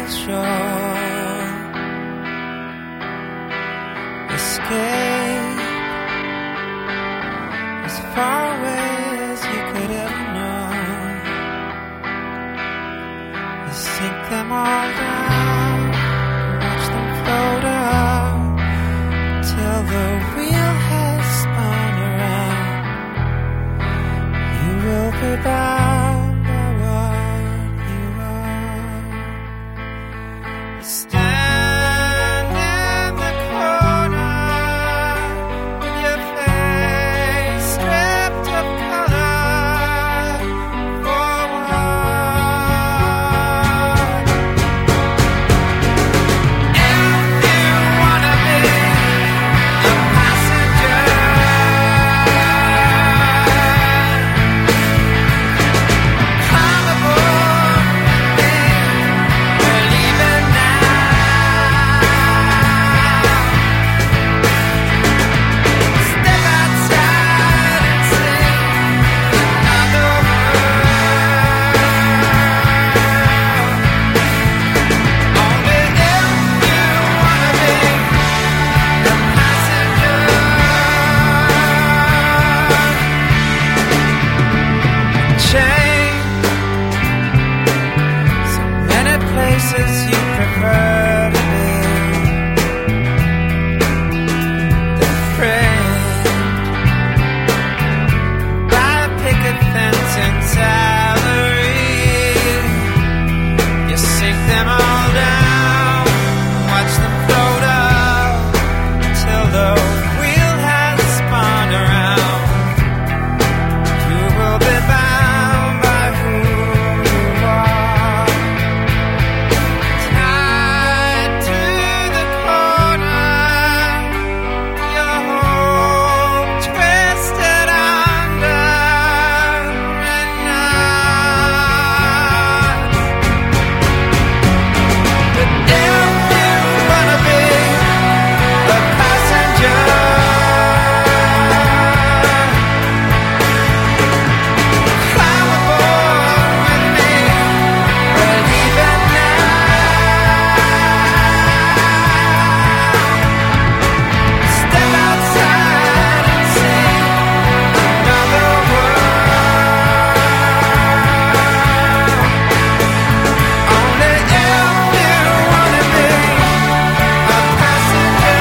shore. Escape as far away as you could ever know. You sink them all down, watch them float up till the wheel has spun around. You will be bound by what you are. Stand in the corner with your face stripped of color. For what? If you wanna be a passenger, climb aboard me. We're leaving now. Step outside and see another world. Only if you wanna be a passenger. Change so many places you prefer to be. They're framed by a picket fence and salary. You sink them all down, watch them float up till the wheel has spun around. You will be bound by who you are. Tied to the corner, your hope twisted under and not. But if you wanna be a passenger, climb aboard with me. We're leaving now. Step outside and see another world. Only if you wanna be a passenger.